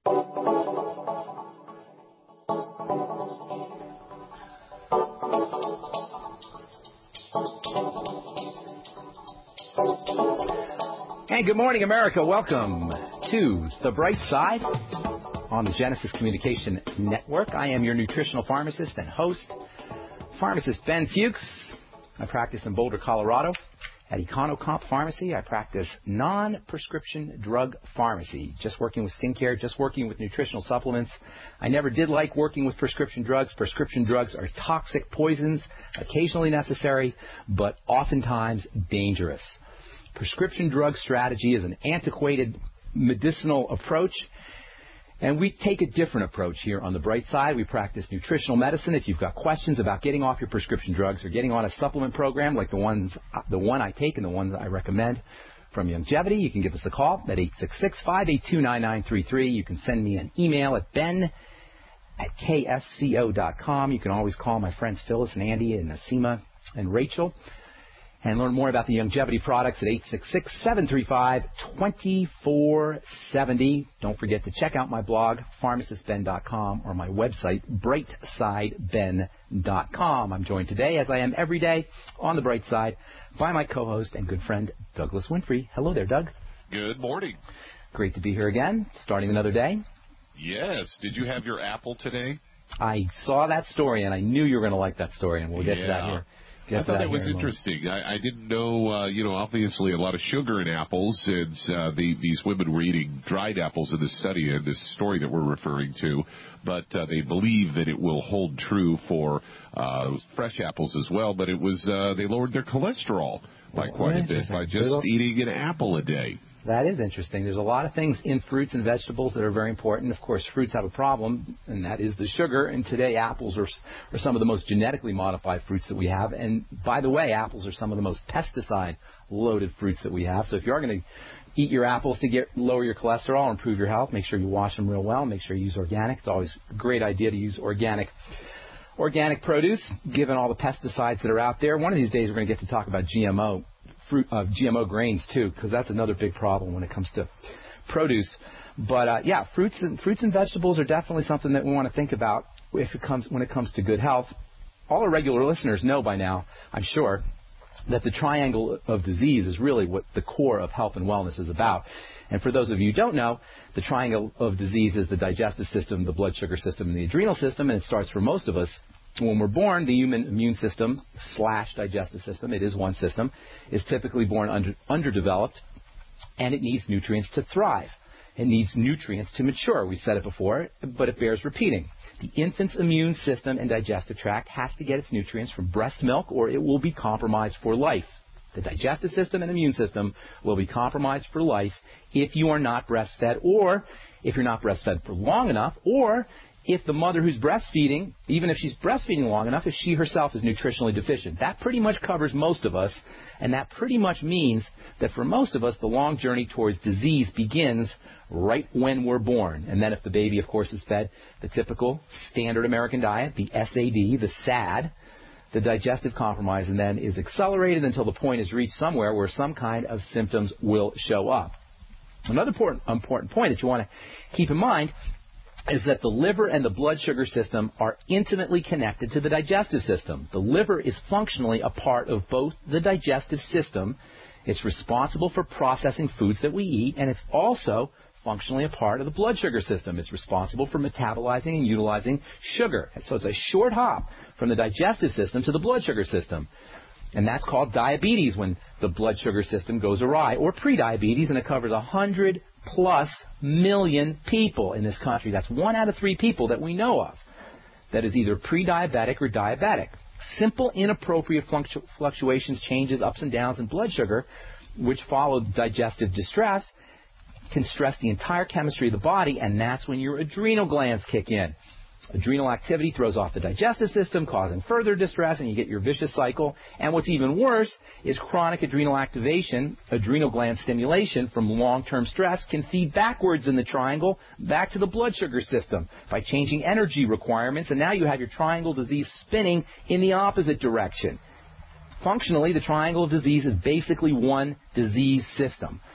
And good morning, America. Welcome to The Bright Side on the Genesis Communication Network. I am your nutritional pharmacist and host, pharmacist Ben Fuchs. I practice in Boulder, Colorado at EconoComp Pharmacy. I practice non-prescription drug pharmacy, just working with skincare, just working with nutritional supplements. I never did like working with prescription drugs. Prescription drugs are toxic poisons, occasionally necessary, but oftentimes dangerous. Prescription drug strategy is an antiquated medicinal approach, and we take a different approach here on the Bright Side. We practice nutritional medicine. If you've got questions about getting off your prescription drugs or getting on a supplement program like the one I take and the one that I recommend from Longevity, you can give us a call at 866-582-9933. You can send me an email at ben@ksco.com. You can always call my friends Phyllis and Andy and Nasima and Rachel and learn more about the Longevity products at 866-735-2470. Don't forget to check out my blog, pharmacistben.com, or my website, brightsideben.com. I'm joined today, as I am every day on the Bright Side, by my co-host and good friend, Douglas Winfrey. Hello there, Doug. Good morning. Great to be here again, starting another day. Yes. Did you have your apple today? I saw that story, and I knew you were going to like that story, and we'll get to that here. I thought that was interesting. I didn't know, obviously a lot of sugar in apples, since these women were eating dried apples in this study and this story that we're referring to, but they believe that it will hold true for fresh apples as well, but it was they lowered their cholesterol by quite a bit by just eating an apple a day. That is interesting. There's a lot of things in fruits and vegetables that are very important. Of course, fruits have a problem, and that is the sugar. And today, apples are some of the most genetically modified fruits that we have. And by the way, apples are some of the most pesticide-loaded fruits that we have. So if you are going to eat your apples to lower your cholesterol and improve your health, make sure you wash them real well. Make sure you use organic. It's always a great idea to use organic produce, given all the pesticides that are out there. One of these days, we're going to get to talk about GMO grains too, because that's another big problem when it comes to produce. But fruits and vegetables are definitely something that we want to think about when it comes to good health. All our regular listeners know by now, I'm sure, that the triangle of disease is really what the core of health and wellness is about. And for those of you who don't know, the triangle of disease is the digestive system, the blood sugar system, and the adrenal system, and it starts for most of us when we're born. The human immune system / digestive system, it is one system, is typically born underdeveloped, and it needs nutrients to thrive. It needs nutrients to mature. We said it before, but it bears repeating. The infant's immune system and digestive tract has to get its nutrients from breast milk, or it will be compromised for life. The digestive system and immune system will be compromised for life if you are not breastfed, or if you're not breastfed for long enough, or if the mother who's breastfeeding, even if she's breastfeeding long enough, if she herself is nutritionally deficient. That pretty much covers most of us, and that pretty much means that for most of us, the long journey towards disease begins right when we're born. And then if the baby, of course, is fed the typical standard American diet, the SAD, the SAD, the digestive compromise, and then is accelerated until the point is reached somewhere where some kind of symptoms will show up. Another important point that you want to keep in mind is that the liver and the blood sugar system are intimately connected to the digestive system. The liver is functionally a part of both the digestive system. It's responsible for processing foods that we eat, and it's also functionally a part of the blood sugar system. It's responsible for metabolizing and utilizing sugar. So it's a short hop from the digestive system to the blood sugar system. And that's called diabetes when the blood sugar system goes awry, or prediabetes, and it covers 100+ million people in this country. That's 1 out of 3 people that we know of that is either pre-diabetic or diabetic. Simple, inappropriate fluctuations, changes, ups and downs in blood sugar, which follow digestive distress, can stress the entire chemistry of the body, and that's when your adrenal glands kick in. Adrenal activity throws off the digestive system, causing further distress, and you get your vicious cycle. And what's even worse is chronic adrenal activation, adrenal gland stimulation from long-term stress can feed backwards in the triangle back to the blood sugar system by changing energy requirements, and now you have your triangle disease spinning in the opposite direction. Functionally, the triangle of disease is basically one disease system.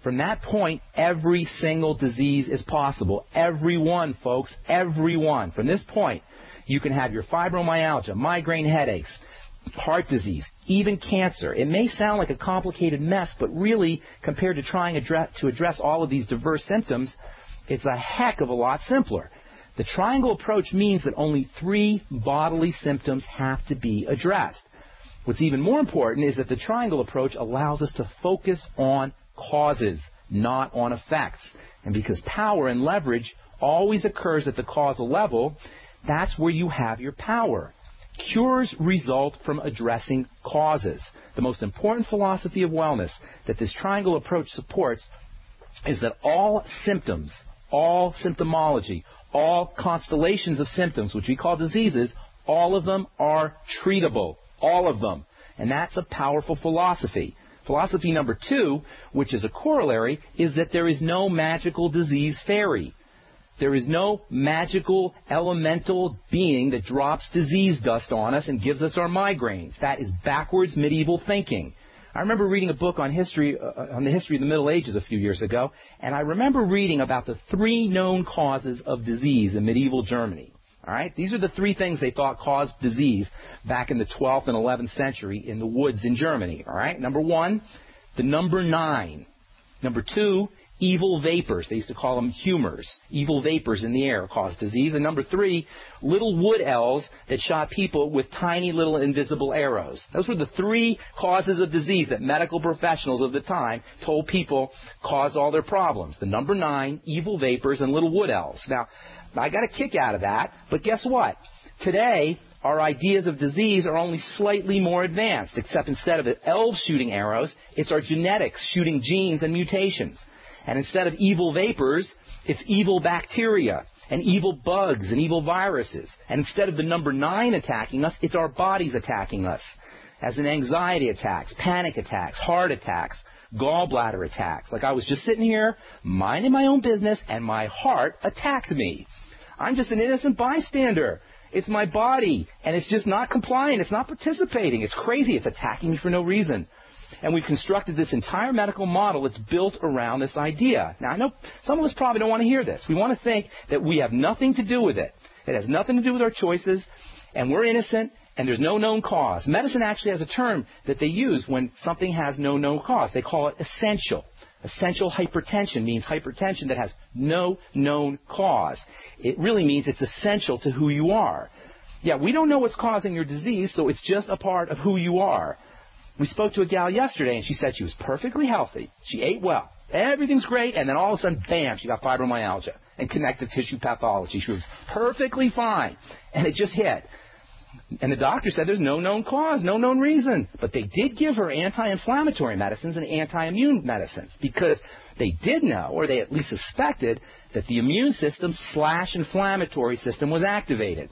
From that point, every single disease is possible. Every one, folks, every one. From this point, you can have your fibromyalgia, migraine headaches, heart disease, even cancer. It may sound like a complicated mess, but really, compared to trying to address all of these diverse symptoms, it's a heck of a lot simpler. The triangle approach means that only 3 bodily symptoms have to be addressed. What's even more important is that the triangle approach allows us to focus on causes, not on effects. And because power and leverage always occurs at the causal level, that's where you have your power. Cures result from addressing causes. The most important philosophy of wellness that this triangle approach supports is that all symptoms, all symptomology, all constellations of symptoms, which we call diseases, all of them are treatable. All of them. And that's a powerful philosophy. Philosophy number 2, which is a corollary, is that there is no magical disease fairy. There is no magical elemental being that drops disease dust on us and gives us our migraines. That is backwards medieval thinking. I remember reading a book on the history of the Middle Ages a few years ago, and I remember reading about the 3 known causes of disease in medieval Germany. All right? These are the 3 things they thought caused disease back in the 12th and 11th century in the woods in Germany. All right? Number 1, the number 9. Number 2, evil vapors. They used to call them humors. Evil vapors in the air caused disease. And number 3, little wood elves that shot people with tiny little invisible arrows. Those were the 3 causes of disease that medical professionals of the time told people caused all their problems. The number 9, evil vapors, and little wood elves. Now, I got a kick out of that, but guess what? Today, our ideas of disease are only slightly more advanced, except instead of elves shooting arrows, it's our genetics shooting genes and mutations. And instead of evil vapors, it's evil bacteria and evil bugs and evil viruses. And instead of the number 9 attacking us, it's our bodies attacking us. As in anxiety attacks, panic attacks, heart attacks, gallbladder attacks. Like I was just sitting here, minding my own business, and my heart attacked me. I'm just an innocent bystander. It's my body, and it's just not compliant. It's not participating. It's crazy. It's attacking me for no reason. And we've constructed this entire medical model that's built around this idea. Now, I know some of us probably don't want to hear this. We want to think that we have nothing to do with it. It has nothing to do with our choices, and we're innocent, and there's no known cause. Medicine actually has a term that they use when something has no known cause. They call it essential. Essential hypertension means hypertension that has no known cause. It really means it's essential to who you are. Yeah, we don't know what's causing your disease, so it's just a part of who you are. We spoke to a gal yesterday, and she said she was perfectly healthy. She ate well. Everything's great, and then all of a sudden, bam, she got fibromyalgia and connective tissue pathology. She was perfectly fine, and it just hit. And the doctor said there's no known cause, no known reason. But they did give her anti-inflammatory medicines and anti-immune medicines because they did know, or they at least suspected, that the immune system / inflammatory system was activated.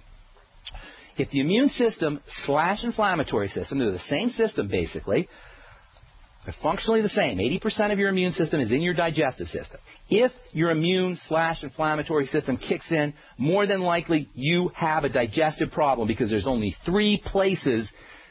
If the immune system / inflammatory system, they're the same system basically, they're functionally the same. 80% of your immune system is in your digestive system. If your immune / inflammatory system kicks in, more than likely you have a digestive problem because there's only 3 places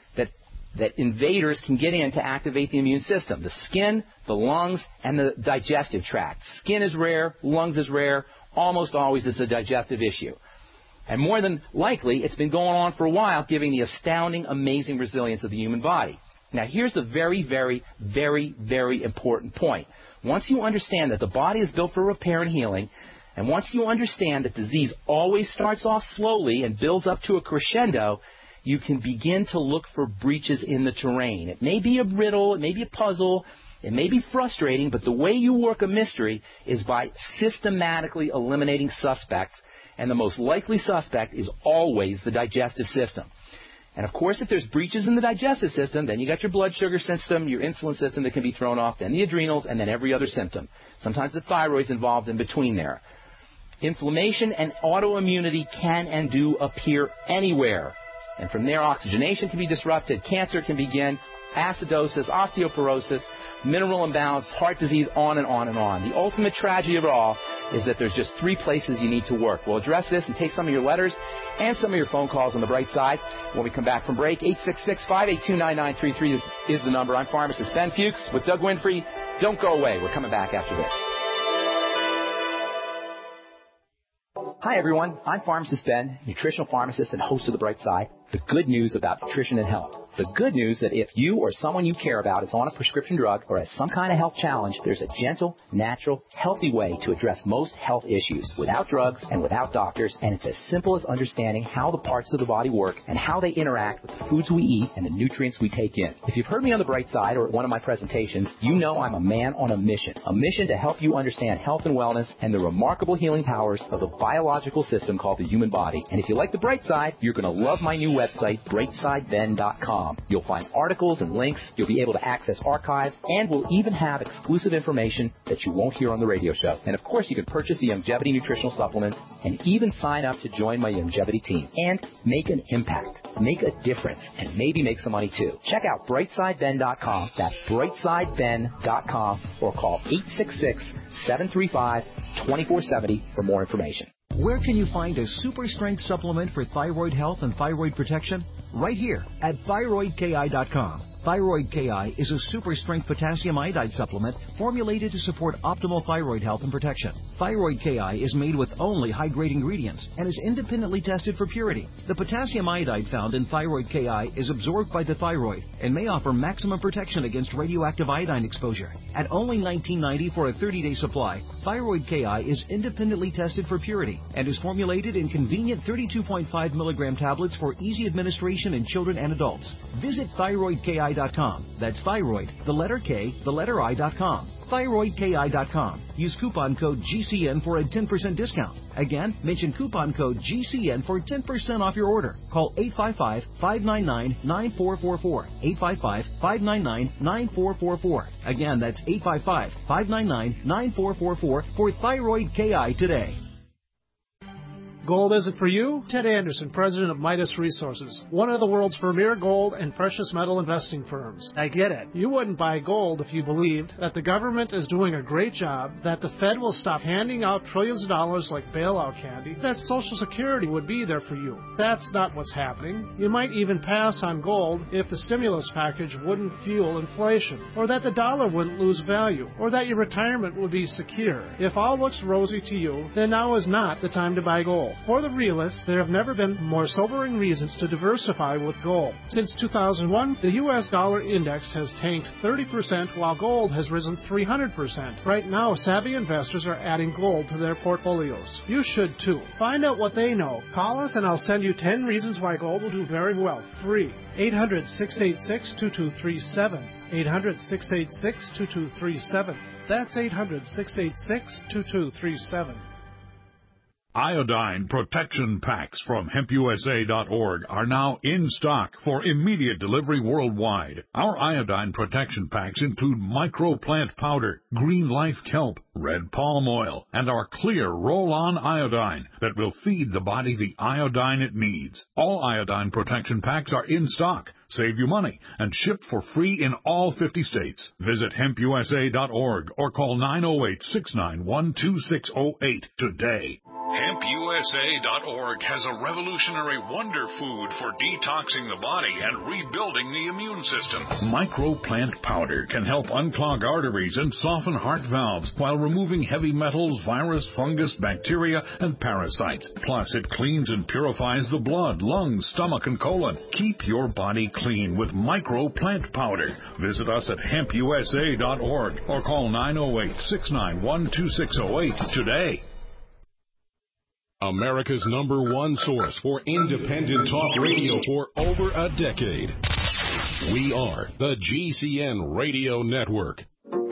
that invaders can get in to activate the immune system. The skin, the lungs, and the digestive tract. Skin is rare, lungs is rare, almost always it's a digestive issue. And more than likely, it's been going on for a while, giving the astounding, amazing resilience of the human body. Now, here's the very, very, very, very important point. Once you understand that the body is built for repair and healing, and once you understand that disease always starts off slowly and builds up to a crescendo, you can begin to look for breaches in the terrain. It may be a riddle, it may be a puzzle, it may be frustrating, but the way you work a mystery is by systematically eliminating suspects, and the most likely suspect is always the digestive system. And of course, if there's breaches in the digestive system, then you got your blood sugar system, your insulin system that can be thrown off, then the adrenals, and then every other symptom. Sometimes the thyroid's involved in between there. Inflammation and autoimmunity can and do appear anywhere. And from there, oxygenation can be disrupted, cancer can begin, acidosis, osteoporosis, mineral imbalance, heart disease, on and on and on. The ultimate tragedy of it all is that there's just 3 places you need to work. We'll address this and take some of your letters and some of your phone calls on the bright side when we come back from break. 866-582-9933 is the number. I'm pharmacist Ben Fuchs with Doug Winfrey. Don't go away. We're coming back after this. Hi, everyone. I'm Pharmacist Ben, nutritional pharmacist and host of The Bright Side. The good news about nutrition and health. The good news that if you or someone you care about is on a prescription drug or has some kind of health challenge, there's a gentle, natural, healthy way to address most health issues without drugs and without doctors, and it's as simple as understanding how the parts of the body work and how they interact with the foods we eat and the nutrients we take in. If you've heard me on The Bright Side or at one of my presentations, you know I'm a man on a mission to help you understand health and wellness and the remarkable healing powers of the biological system called the human body. And if you like The Bright Side, you're going to love my new website, brightsideben.com. You'll find articles and links. You'll be able to access archives, and we'll even have exclusive information that you won't hear on the radio show. And of course, you can purchase the Youngevity nutritional supplements and even sign up to join my Youngevity team and make an impact, make a difference, and maybe make some money too. Check out brightsideben.com. That's brightsideben.com, or call 866-735-2470 for more information. Where can you find a super strength supplement for thyroid health and thyroid protection? Right here at thyroidki.com. Thyroid KI is a super strength potassium iodide supplement formulated to support optimal thyroid health and protection. Thyroid KI is made with only high-grade ingredients and is independently tested for purity. The potassium iodide found in Thyroid KI is absorbed by the thyroid and may offer maximum protection against radioactive iodine exposure. At only $19.90 for a 30-day supply, Thyroid KI is independently tested for purity and is formulated in convenient 32.5 milligram tablets for easy administration in children and adults. Visit thyroidki.com. That's thyroid, the letter K, the letter I.com. thyroidki.com. Use coupon code GCN for a 10% discount. Again, mention coupon code GCN for 10% off your order. Call 855-599-9444. 855-599-9444. Again, that's 855-599-9444 for Thyroid KI today. Gold isn't for you? Ted Anderson, president of Midas Resources, one of the world's premier gold and precious metal investing firms. I get it. You wouldn't buy gold if you believed that the government is doing a great job, that the Fed will stop handing out trillions of dollars like bailout candy, that Social Security would be there for you. That's not what's happening. You might even pass on gold if the stimulus package wouldn't fuel inflation, or that the dollar wouldn't lose value, or that your retirement would be secure. If all looks rosy to you, then now is not the time to buy gold. For the realists, there have never been more sobering reasons to diversify with gold. Since 2001, the U.S. dollar index has tanked 30%, while gold has risen 300%. Right now, savvy investors are adding gold to their portfolios. You should too. Find out what they know. Call us and I'll send you 10 reasons why gold will do very well. Free. 800-686-2237. 800-686-2237. That's 800-686-2237. Iodine protection packs from HempUSA.org are now in stock for immediate delivery worldwide. Our iodine protection packs include microplant powder, green life kelp, red palm oil, and our clear roll-on iodine that will feed the body the iodine it needs. All iodine protection packs are in stock, save you money, and ship for free in all 50 states. Visit HempUSA.org or call 908-691-2608 today. HempUSA.org has a revolutionary wonder food for detoxing the body and rebuilding the immune system. Microplant powder can help unclog arteries and soften heart valves while removing heavy metals, virus, fungus, bacteria, and parasites. Plus, it cleans and purifies the blood, lungs, stomach, and colon. Keep your body clean with Microplant powder. Visit us at HempUSA.org or call 908-691-2608 today. America's #1 source for independent talk radio for over a decade. We are the GCN Radio Network.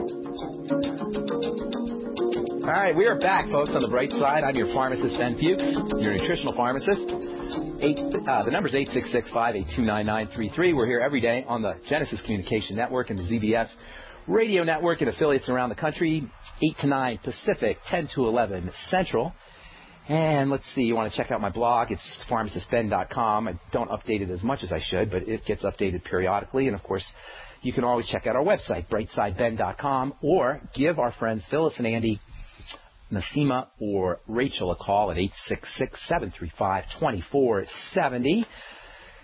All right, we are back, folks, on The Bright Side. I'm your pharmacist, Ben Fuchs, your nutritional pharmacist. The number is 866-582-9933. We're here every day on the Genesis Communication Network and the ZBS Radio Network and affiliates around the country, 8 to 9 Pacific, 10 to 11 Central. And let's see, you want to check out my blog. It's pharmacistben.com. I don't update it as much as I should, but it gets updated periodically. And, of course, you can always check out our website, brightsideben.com, or give our friends Phyllis and Andy, Nasima, or Rachel a call at 866-735-2470.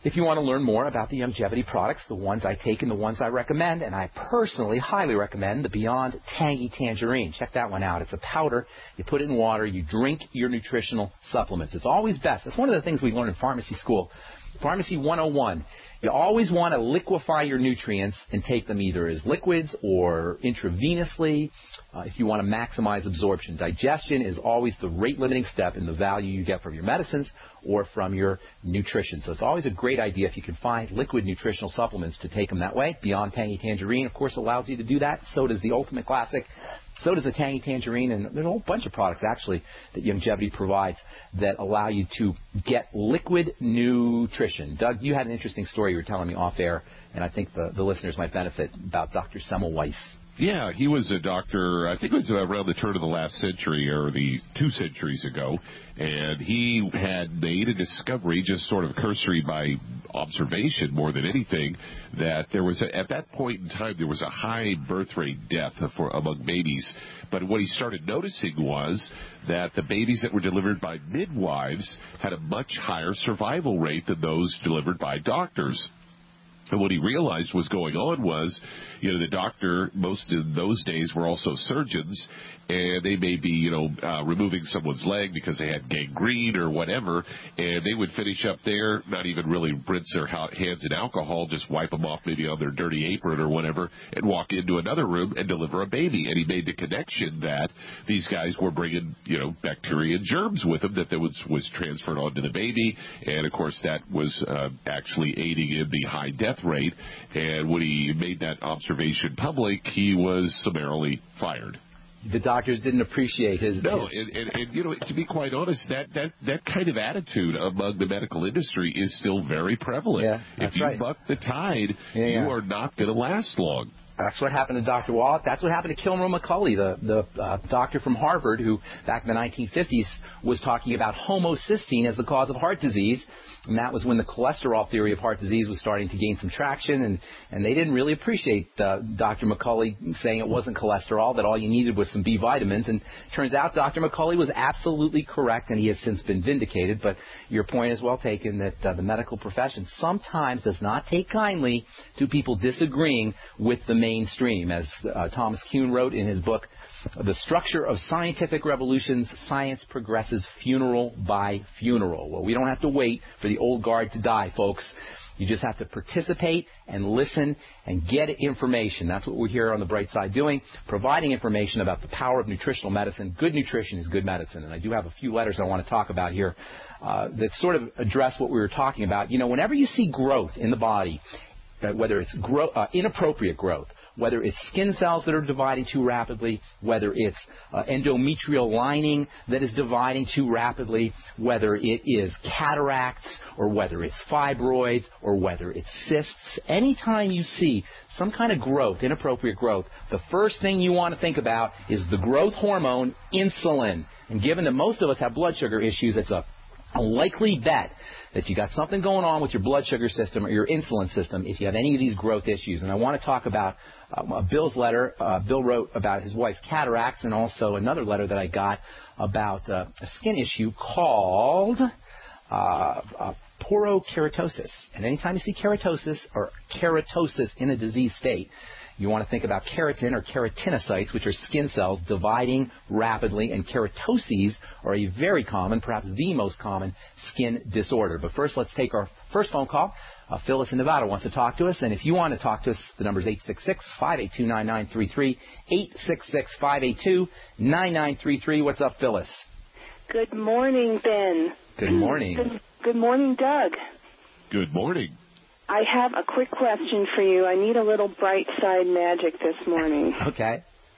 if you want to learn more about the Youngevity products, the ones I take and the ones I recommend, and I personally highly recommend the Beyond Tangy Tangerine. Check that one out. It's a powder. You put it in water. You drink your nutritional supplements. It's always best. That's one of the things we learn in pharmacy school. Pharmacy 101. You always want to liquefy your nutrients and take them either as liquids or intravenously if you want to maximize absorption. Digestion is always the rate-limiting step in the value you get from your medicines or from your nutrition. So it's always a great idea if you can find liquid nutritional supplements to take them that way. Beyond Tangy Tangerine, of course, allows you to do that. So does the Ultimate Classic. So does the Tangy Tangerine, and there's a whole bunch of products, actually, that Youngevity provides that allow you to get liquid nutrition. Doug, you had an interesting story you were telling me off air, and I think the listeners might benefit about Dr. Semmelweis. Yeah, he was a doctor, I think it was around the turn of the last century or the 2 centuries ago, and he had made a discovery, just sort of cursory by observation more than anything, that there was, at that point in time, there was a high birth rate death among babies. But what he started noticing was that the babies that were delivered by midwives had a much higher survival rate than those delivered by doctors. And what he realized was going on was, the doctor, most in those days were also surgeons, and they may be, removing someone's leg because they had gangrene or whatever, and they would finish up there, not even really rinse their hands in alcohol, just wipe them off maybe on their dirty apron or whatever, and walk into another room and deliver a baby. And he made the connection that these guys were bringing, bacteria and germs with them that was transferred onto the baby, and of course that was actually aiding in the high death rate. And when he made that observation public, he was summarily fired. The doctors didn't appreciate his... No, and to be quite honest, that kind of attitude among the medical industry is still very prevalent. Yeah, that's right. If you buck the tide, you are not going to last long. That's what happened to Dr. Wallach. That's what happened to Kilmer McCulley, the doctor from Harvard who, back in the 1950s, was talking about homocysteine as the cause of heart disease. And that was when the cholesterol theory of heart disease was starting to gain some traction. And they didn't really appreciate Dr. McCulley saying it wasn't cholesterol, that all you needed was some B vitamins. And it turns out Dr. McCulley was absolutely correct, and he has since been vindicated. But your point is well taken that the medical profession sometimes does not take kindly to people disagreeing with the mainstream. As Thomas Kuhn wrote in his book, The Structure of Scientific Revolutions, Science Progresses Funeral by Funeral. Well, we don't have to wait for the old guard to die, folks. You just have to participate and listen and get information. That's what we're here on The Bright Side doing, providing information about the power of nutritional medicine. Good nutrition is good medicine. And I do have a few letters I want to talk about here that sort of address what we were talking about. Whenever you see growth in the body, whether it's inappropriate growth, whether it's skin cells that are dividing too rapidly, whether it's endometrial lining that is dividing too rapidly, whether it is cataracts or whether it's fibroids or whether it's cysts, anytime you see some kind of growth, inappropriate growth, the first thing you want to think about is the growth hormone insulin. And given that most of us have blood sugar issues, it's a likely bet that you got something going on with your blood sugar system or your insulin system if you have any of these growth issues. And I want to talk about Bill's letter. Bill wrote about his wife's cataracts, and also another letter that I got about a skin issue called porokeratosis. And anytime you see keratosis or keratosis in a disease state, you want to think about keratin or keratinocytes, which are skin cells dividing rapidly, and keratoses are a very common, perhaps the most common, skin disorder. But first, let's take our first phone call. Phyllis in Nevada wants to talk to us, and if you want to talk to us, the number is 866-582-9933, 866-582-9933. What's up, Phyllis? Good morning, Ben. Good morning. Good morning, Doug. Good morning. I have a quick question for you. I need a little bright side magic this morning. Okay.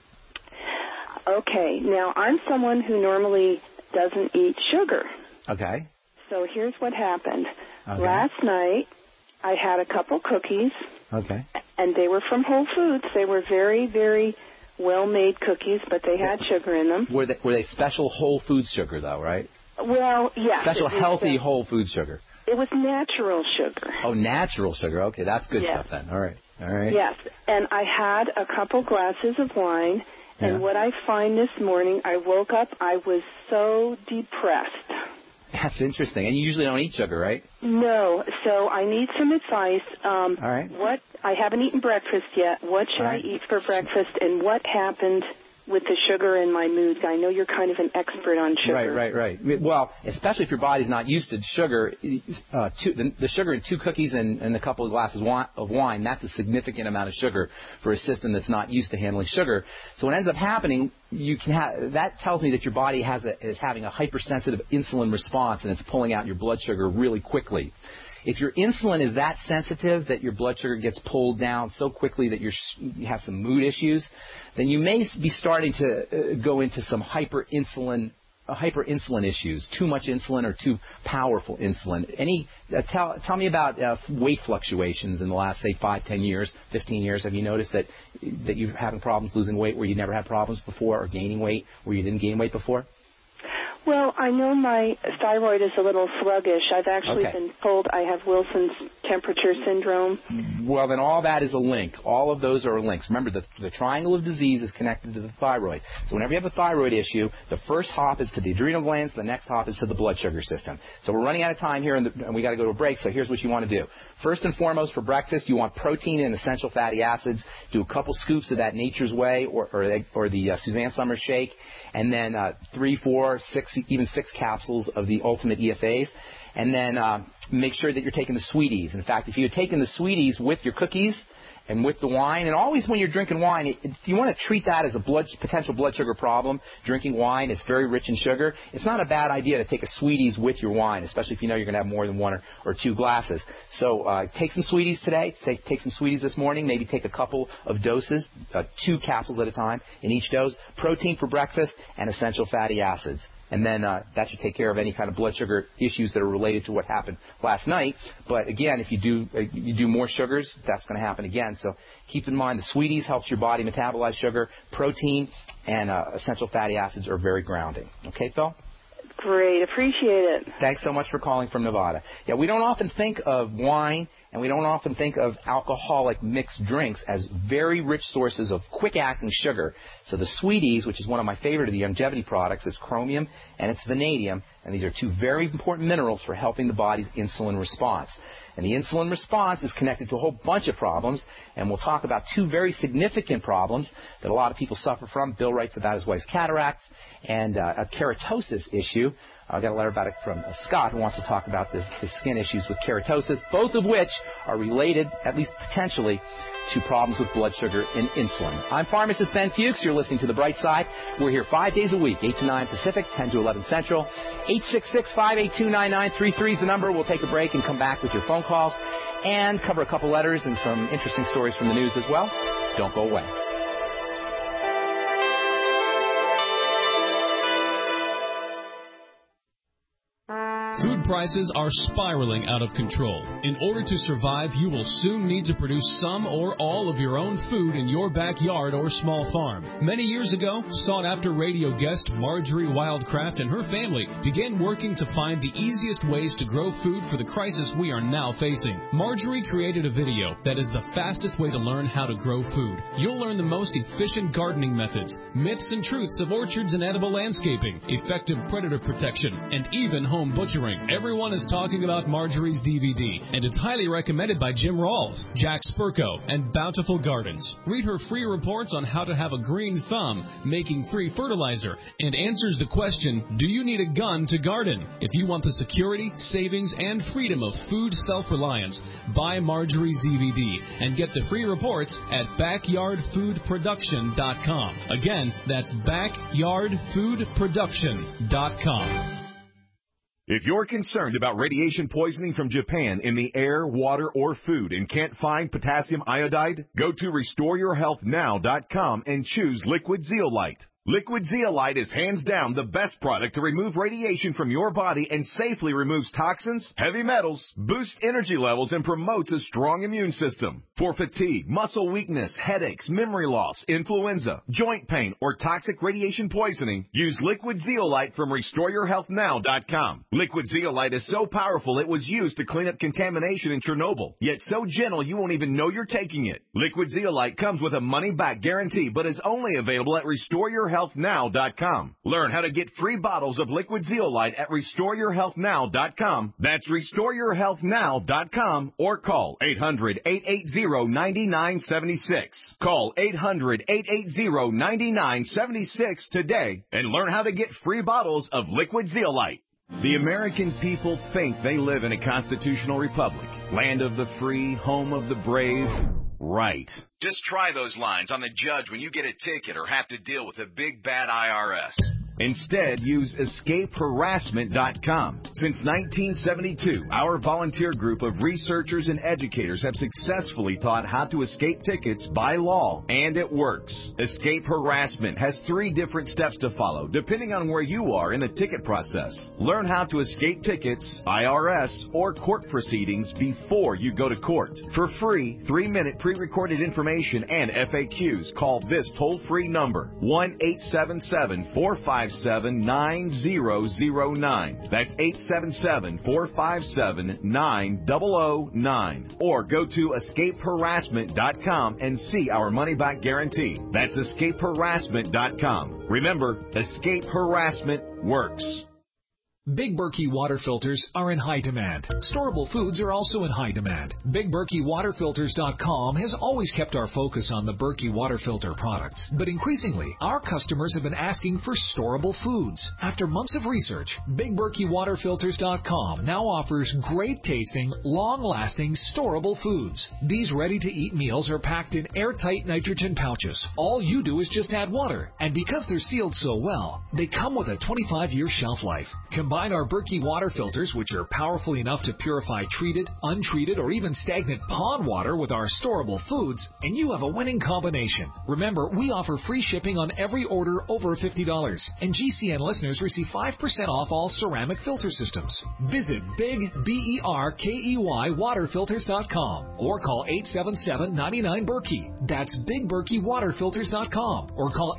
Okay. Now, I'm someone who normally doesn't eat sugar. Okay. So here's what happened. Okay. Last night, I had a couple cookies. Okay. And they were from Whole Foods. They were very, very well-made cookies, but they had sugar in them. Were they special Whole Foods sugar, though, right? Well, yes. Special healthy Whole Foods sugar. It was natural sugar. Oh, natural sugar. Okay, that's good stuff then. All right. Yes, and I had a couple glasses of wine, and what I find this morning, I woke up, I was so depressed. That's interesting. And you usually don't eat sugar, right? No. So I need some advice. All right. What I haven't eaten breakfast yet. What should I eat for breakfast, and what happened with the sugar in my mood? I know you're kind of an expert on sugar. Right. Well, especially if your body's not used to sugar, the sugar in 2 cookies and a couple of glasses of wine, that's a significant amount of sugar for a system that's not used to handling sugar. So what ends up happening, that tells me that your body is having a hypersensitive insulin response, and it's pulling out your blood sugar really quickly. If your insulin is that sensitive that your blood sugar gets pulled down so quickly that you have some mood issues, then you may be starting to go into some hyperinsulin issues, too much insulin or too powerful insulin. Tell me about weight fluctuations in the last, say, 5, 10 years, 15 years. Have you noticed that you're having problems losing weight where you never had problems before, or gaining weight where you didn't gain weight before? Well, I know my thyroid is a little sluggish. I've actually been told I have Wilson's temperature syndrome. Well, then all that is a link. All of those are links. Remember, the triangle of disease is connected to the thyroid. So whenever you have a thyroid issue, the first hop is to the adrenal glands, the next hop is to the blood sugar system. So we're running out of time here, and we got to go to a break, so here's what you want to do. First and foremost, for breakfast, you want protein and essential fatty acids. Do a couple scoops of that Nature's Way or the Suzanne Summers shake, and then 3, 4, 6, even 6 capsules of the Ultimate EFAs. And then make sure that you're taking the sweeties. In fact, if you're taking the sweeties with your cookies and with the wine, and always when you're drinking wine, you want to treat that as a potential blood sugar problem. Drinking wine, it's very rich in sugar. It's not a bad idea to take a sweeties with your wine, especially if you know you're going to have more than 1 or 2 glasses. So take some sweeties today. Take some sweeties this morning. Maybe take a couple of doses, 2 capsules at a time in each dose. Protein for breakfast and essential fatty acids. And then that should take care of any kind of blood sugar issues that are related to what happened last night. But again, if you do more sugars, that's going to happen again. So keep in mind the sweeties helps your body metabolize sugar. Protein and essential fatty acids are very grounding. Okay, Phil? Great. Appreciate it. Thanks so much for calling from Nevada. Yeah, we don't often think of wine and we don't often think of alcoholic mixed drinks as very rich sources of quick-acting sugar. So the sweeties, which is one of my favorite of the longevity products, is chromium and it's vanadium, and these are 2 very important minerals for helping the body's insulin response. And the insulin response is connected to a whole bunch of problems, and we'll talk about 2 very significant problems that a lot of people suffer from. Bill writes about his wife's cataracts and a keratosis issue. I got a letter about it from Scott, who wants to talk about his skin issues with keratosis, both of which are related, at least potentially, to problems with blood sugar and insulin. I'm pharmacist Ben Fuchs. You're listening to The Bright Side. We're here 5 days a week, 8 to 9 Pacific, 10 to 11 Central. 866-582-9933 is the number. We'll take a break and come back with your phone calls and cover a couple letters and some interesting stories from the news as well. Don't go away. Food prices are spiraling out of control. In order to survive, you will soon need to produce some or all of your own food in your backyard or small farm. Many years ago, sought-after radio guest Marjorie Wildcraft and her family began working to find the easiest ways to grow food for the crisis we are now facing. Marjorie created a video that is the fastest way to learn how to grow food. You'll learn the most efficient gardening methods, myths and truths of orchards and edible landscaping, effective predator protection, and even home butchering. Everyone is talking about Marjorie's DVD, and it's highly recommended by Jim Rawls, Jack Spurko, and Bountiful Gardens. Read her free reports on how to have a green thumb, making free fertilizer, and answers the question, do you need a gun to garden? If you want the security, savings, and freedom of food self-reliance, buy Marjorie's DVD and get the free reports at backyardfoodproduction.com. Again, that's backyardfoodproduction.com. If you're concerned about radiation poisoning from Japan in the air, water, or food and can't find potassium iodide, go to RestoreYourHealthNow.com and choose Liquid Zeolite. Liquid Zeolite is hands down the best product to remove radiation from your body and safely removes toxins, heavy metals, boosts energy levels, and promotes a strong immune system. For fatigue, muscle weakness, headaches, memory loss, influenza, joint pain, or toxic radiation poisoning, use Liquid Zeolite from RestoreYourHealthNow.com. Liquid Zeolite is so powerful it was used to clean up contamination in Chernobyl, yet so gentle you won't even know you're taking it. Liquid Zeolite comes with a money-back guarantee but is only available at RestoreYourHealthNow.com RestoreYourHealthNow.com. Learn how to get free bottles of Liquid Zeolite at RestoreYourHealthNow.com. That's RestoreYourHealthNow.com, or call 800-880-9976. Call 800-880-9976 today and learn how to get free bottles of Liquid Zeolite. The American people think they live in a constitutional republic, land of the free, home of the brave. Right. Just try those lines on the judge when you get a ticket or have to deal with a big bad IRS. Instead, use EscapeHarassment.com. Since 1972, our volunteer group of researchers and educators have successfully taught how to escape tickets by law, and it works. Escape Harassment has 3 different steps to follow, depending on where you are in the ticket process. Learn how to escape tickets, IRS, or court proceedings before you go to court. For free, 3-minute pre-recorded information and FAQs, call this toll-free number, 1-877-457-9009. That's 877-457-9009. Or go to EscapeHarassment.com and see our money-back guarantee. That's EscapeHarassment.com. Remember, Escape Harassment works. Big Berkey water filters are in high demand. Storable foods are also in high demand. BigBerkeyWaterFilters.com has always kept our focus on the Berkey water filter products. But increasingly, our customers have been asking for storable foods. After months of research, BigBerkeyWaterFilters.com now offers great tasting, long-lasting, storable foods. These ready-to-eat meals are packed in airtight nitrogen pouches. All you do is just add water. And because they're sealed so well, they come with a 25-year shelf life. Combine our Berkey water filters, which are powerful enough to purify treated, untreated, or even stagnant pond water with our storable foods, and you have a winning combination. Remember, we offer free shipping on every order over $50, and GCN listeners receive 5% off all ceramic filter systems. Visit BigBerkeyWaterFilters.com or call 877-99-BERKEY. That's BigBerkeyWaterFilters.com or call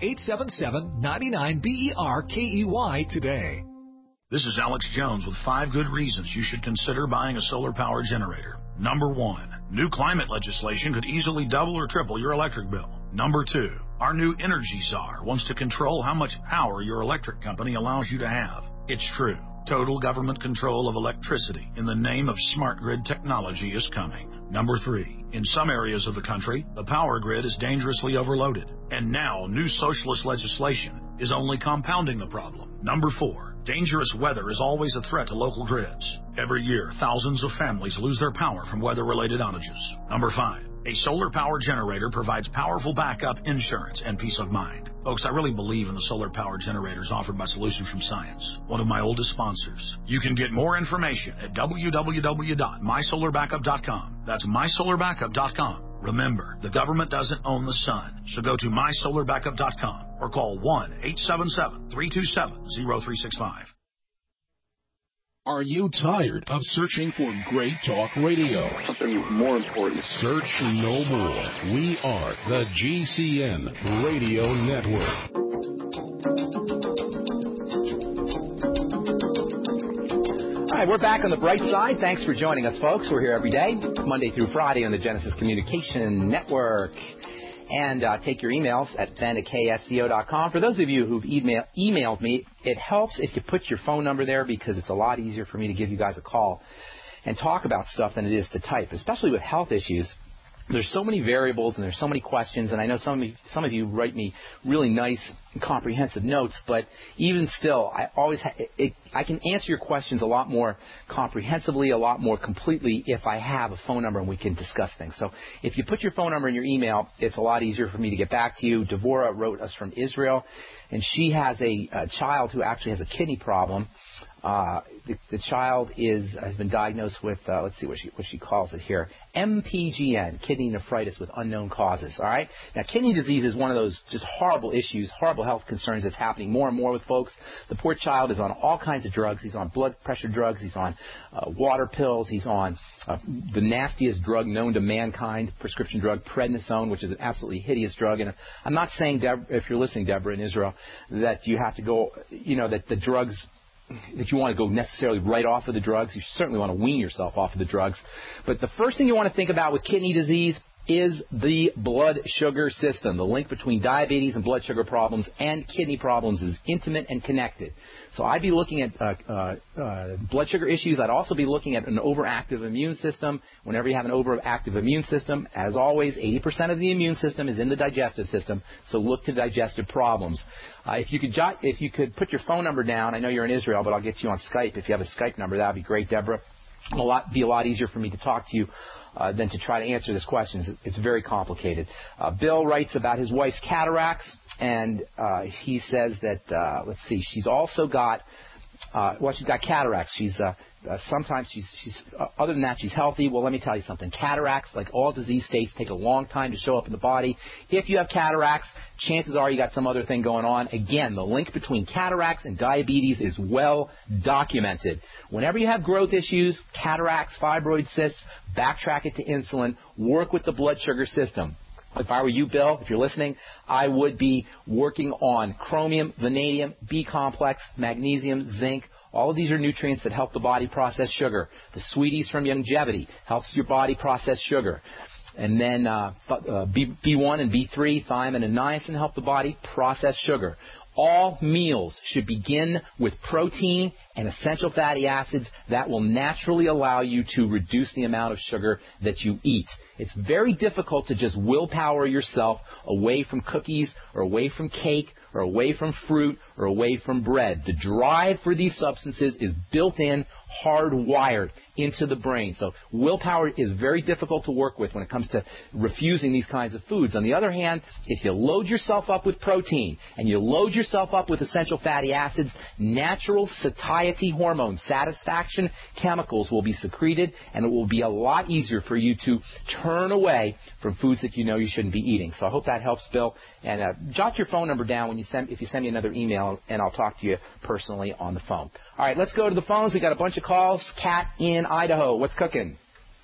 877-99-BERKEY today. This is Alex Jones with 5 good reasons you should consider buying a solar power generator. Number 1, new climate legislation could easily double or triple your electric bill. Number 2, our new energy czar wants to control how much power your electric company allows you to have. It's true. Total government control of electricity in the name of smart grid technology is coming. Number 3, in some areas of the country, the power grid is dangerously overloaded. And now, new socialist legislation is only compounding the problem. Number 4, dangerous weather is always a threat to local grids. Every year, thousands of families lose their power from weather-related outages. Number 5, a solar power generator provides powerful backup insurance and peace of mind. Folks, I really believe in the solar power generators offered by Solutions from Science, one of my oldest sponsors. You can get more information at www.mysolarbackup.com. That's mysolarbackup.com. Remember, the government doesn't own the sun, so go to mysolarbackup.com or call 1-877-327-0365. Are you tired of searching for great talk radio? Something more important. Search no more. We are the GCN Radio Network. All right, we're back on the bright side. Thanks for joining us, folks. We're here every day, Monday through Friday on the Genesis Communication Network. And take your emails at ben@ksco.com. For those of you who've emailed me, it helps if you put your phone number there because it's a lot easier for me to give you guys a call and talk about stuff than it is to type, especially with health issues. There's so many variables and there's so many questions, and I know some of you write me really nice and comprehensive notes, but even still, I can answer your questions a lot more comprehensively, a lot more completely if I have a phone number and we can discuss things. So if you put your phone number in your email, it's a lot easier for me to get back to you. Devorah wrote us from Israel, and she has a child who actually has a kidney problem. The child has been diagnosed with, let's see what she calls it here, MPGN, kidney nephritis with unknown causes, all right? Now, kidney disease is one of those just horrible issues, horrible health concerns that's happening more and more with folks. The poor child is on all kinds of drugs. He's on blood pressure drugs. He's on water pills. He's on the nastiest drug known to mankind, prescription drug, prednisone, which is an absolutely hideous drug. And I'm not saying, if you're listening, Deborah, in Israel, that you have to go, that the drugs, that you want to go necessarily right off of the drugs. You certainly want to wean yourself off of the drugs. But the first thing you want to think about with kidney disease is the blood sugar system. The link between diabetes and blood sugar problems and kidney problems is intimate and connected. So I'd be looking at blood sugar issues. I'd also be looking at an overactive immune system. Whenever you have an overactive immune system, as always, 80% of the immune system is in the digestive system, so look to digestive problems. If you could put your phone number down, I know you're in Israel, but I'll get you on Skype. If you have a Skype number, that would be great, Deborah. It'll be a lot easier for me to talk to you than to try to answer this question. It's very complicated. Bill writes about his wife's cataracts, and he says that, let's see, she's also got, she's got cataracts. Sometimes she's other than that, she's healthy. Well, let me tell you something. Cataracts, like all disease states, take a long time to show up in the body. If you have cataracts, chances are you got some other thing going on. Again, the link between cataracts and diabetes is well documented. Whenever you have growth issues, cataracts, fibroid cysts, backtrack it to insulin. Work with the blood sugar system. If I were you, Bill, if you're listening, I would be working on chromium, vanadium, B-complex, magnesium, zinc. All of these are nutrients that help the body process sugar. The Sweeties from Youngevity helps your body process sugar. And then B1 and B3, thiamine and niacin, help the body process sugar. All meals should begin with protein and essential fatty acids that will naturally allow you to reduce the amount of sugar that you eat. It's very difficult to just willpower yourself away from cookies or away from cake or away from fruit or away from bread. The drive for these substances is built in, hardwired into the brain. So willpower is very difficult to work with when it comes to refusing these kinds of foods. On the other hand, if you load yourself up with protein and you load yourself up with essential fatty acids, natural satiety hormones, satisfaction chemicals will be secreted, and it will be a lot easier for you to turn away from foods that you know you shouldn't be eating. So I hope that helps, Bill. And jot your phone number down if you send me another email, and I'll talk to you personally on the phone. All right, let's go to the phones. We got a bunch of calls. Kat in Idaho. What's cooking?